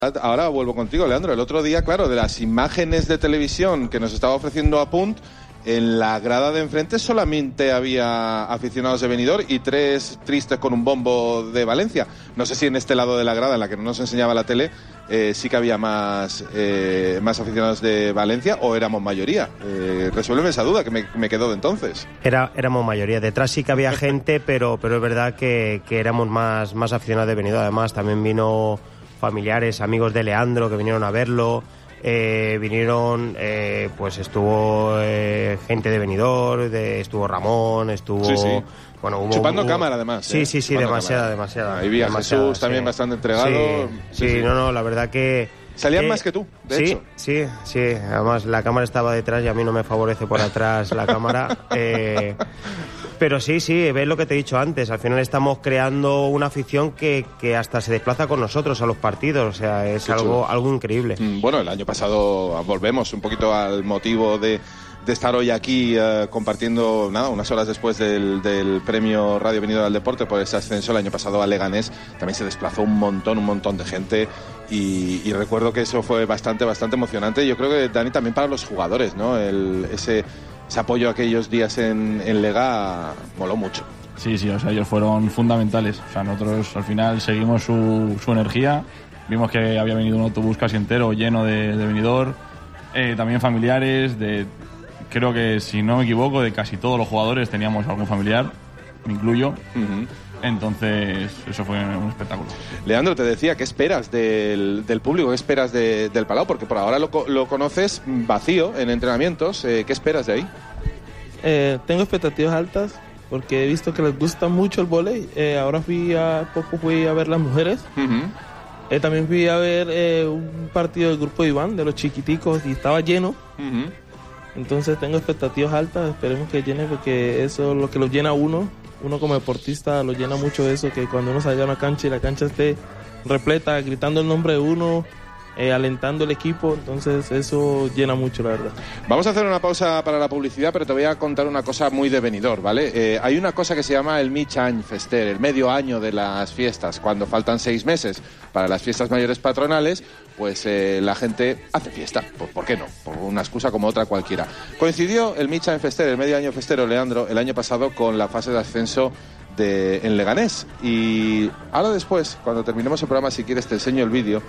Ahora vuelvo contigo, Leandro. El otro día, claro, de las imágenes de televisión que nos estaba ofreciendo Apunt, en la grada de enfrente solamente había aficionados de Benidorm y 3 tristes con un bombo de Valencia. No sé si en este lado de la grada, en la que no nos enseñaba la tele, sí que había más aficionados de Valencia, o éramos mayoría. Resuélveme esa duda que me quedó de entonces. Éramos mayoría. Detrás sí que había gente, pero es verdad que éramos más aficionados de Benidorm. Además, también vino familiares, amigos de Leandro que vinieron a verlo. Vinieron, pues estuvo gente de Benidorm, estuvo Ramón, estuvo... Sí. Bueno, chupando cámara, además. Sí, demasiada. Ahí vi a Jesús también bastante entregado. Sí, no, la verdad que... Salían más que tú, de hecho. Sí. Además, la cámara estaba detrás y a mí no me favorece por atrás la cámara. Pero sí, ves lo que te he dicho antes. Al final estamos creando una afición que hasta se desplaza con nosotros a los partidos. O sea, es algo increíble. Bueno, el año pasado, volvemos un poquito al motivo de estar hoy aquí compartiendo, unas horas después del premio Radio Benidorm al Deporte por ese ascenso. El año pasado a Leganés también se desplazó un montón de gente y recuerdo que eso fue bastante emocionante. Yo creo que, Dani, también para los jugadores, ¿no? Ese apoyo aquellos días en Lega moló mucho. Sí, o sea, ellos fueron fundamentales. O sea, nosotros al final seguimos su energía. Vimos que había venido un autobús casi entero lleno de Benidorm. También familiares, creo que, si no me equivoco, de casi todos los jugadores teníamos algún familiar, me incluyo. Uh-huh. Entonces, eso fue un espectáculo. Leandro, te decía, ¿qué esperas del público? ¿Qué esperas del Palau? Porque por ahora lo conoces vacío en entrenamientos. ¿Qué esperas de ahí? Tengo expectativas altas porque he visto que les gusta mucho el vóley. Ahora fui a ver las mujeres. Uh-huh. También fui a ver un partido del grupo de Iván, de los chiquiticos, y estaba lleno. Uh-huh. Entonces tengo expectativas altas, esperemos que llene, porque eso es lo que lo llena uno como deportista, lo llena mucho eso, que cuando uno salga a una cancha y la cancha esté repleta, gritando el nombre de uno, alentando el equipo, entonces eso llena mucho, la verdad. Vamos a hacer una pausa para la publicidad, pero te voy a contar una cosa muy de Benidorm, ¿vale? Hay una cosa que se llama el mig any fester, el medio año de las fiestas. Cuando faltan 6 meses para las fiestas mayores patronales, pues la gente hace fiesta. ¿Por qué no? Por una excusa como otra cualquiera. Coincidió el mig any fester, el medio año festero, Leandro, el año pasado con la fase de ascenso en Leganés. Y ahora después, cuando terminemos el programa, si quieres te enseño el vídeo,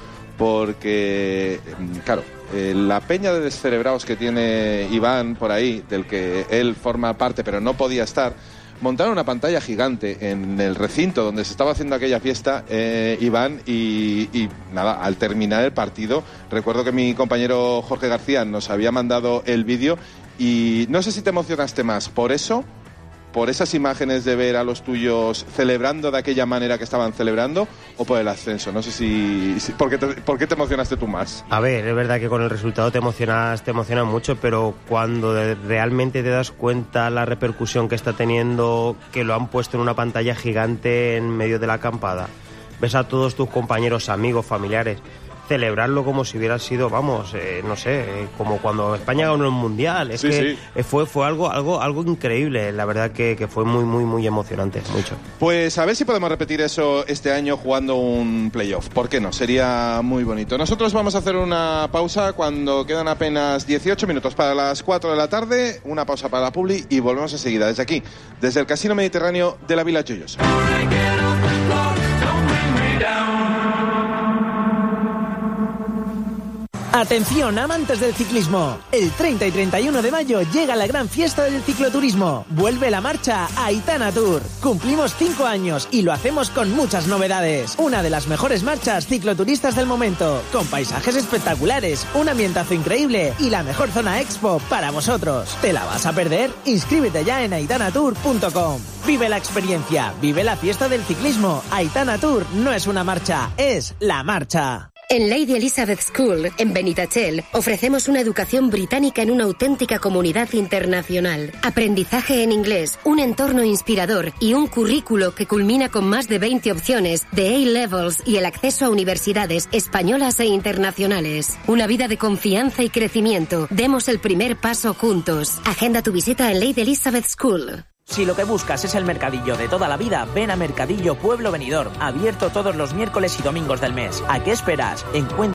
porque, claro, la peña de descerebrados que tiene Iván por ahí, del que él forma parte pero no podía estar, montaron una pantalla gigante en el recinto donde se estaba haciendo aquella fiesta, Iván, y nada, al terminar el partido, recuerdo que mi compañero Jorge García nos había mandado el vídeo, y no sé si te emocionaste más por eso, por esas imágenes de ver a los tuyos celebrando de aquella manera que estaban celebrando, o por el ascenso. No sé si ¿por qué te emocionaste tú más? A ver, es verdad que con el resultado te emocionas mucho, pero cuando realmente te das cuenta la repercusión que está teniendo, que lo han puesto en una pantalla gigante en medio de la acampada, ves a todos tus compañeros, amigos, familiares celebrarlo como si hubiera sido, no sé, como cuando España ganó el Mundial. Fue algo increíble, la verdad que fue muy emocionante, mucho. Pues a ver si podemos repetir eso este año jugando un playoff. ¿Por qué no? Sería muy bonito. Nosotros vamos a hacer una pausa cuando quedan apenas 18 minutos para las 4 de la tarde, una pausa para la publi y volvemos enseguida desde aquí, desde el Casino Mediterráneo de la Vila Joyosa. Atención, amantes del ciclismo. El 30 y 31 de mayo llega la gran fiesta del cicloturismo. Vuelve la marcha Aitana Tour. Cumplimos 5 años y lo hacemos con muchas novedades. Una de las mejores marchas cicloturistas del momento, con paisajes espectaculares, un ambientazo increíble y la mejor zona expo para vosotros. ¿Te la vas a perder? Inscríbete ya en aitanatour.com. Vive la experiencia, vive la fiesta del ciclismo. Aitana Tour no es una marcha, es la marcha. En Lady Elizabeth School, en Benitachell, ofrecemos una educación británica en una auténtica comunidad internacional. Aprendizaje en inglés, un entorno inspirador y un currículo que culmina con más de 20 opciones de A-Levels y el acceso a universidades españolas e internacionales. Una vida de confianza y crecimiento. Demos el primer paso juntos. Agenda tu visita en Lady Elizabeth School. Si lo que buscas es el mercadillo de toda la vida, ven a Mercadillo Pueblo Benidorm, abierto todos los miércoles y domingos del mes. ¿A qué esperas? Encuentra